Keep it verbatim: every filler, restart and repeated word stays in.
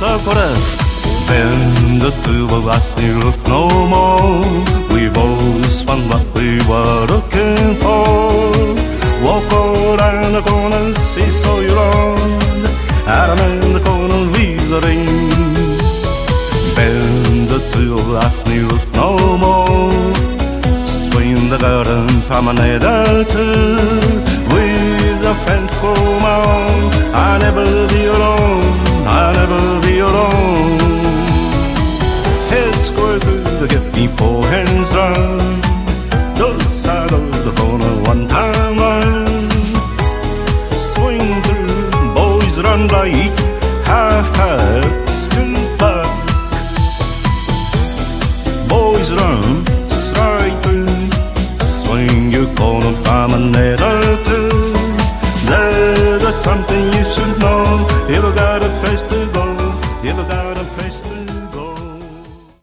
so put it. Then the two of us, they look no more. We both found what we were looking for. Walk around the corner, see so you're on. I'm in the corner, withering. Then the two of us, they look no more. Swing the garden promenade too. With a friend come on, I'll never be alone, I'll never be alone. Heads go through to get me four hands dry. The side of the corner one time run. Swing through, boys run by, half-half scoop back. Boys run straight through. Swing your corner promenade too. There's something you should know. If I got a place to go, if I got a place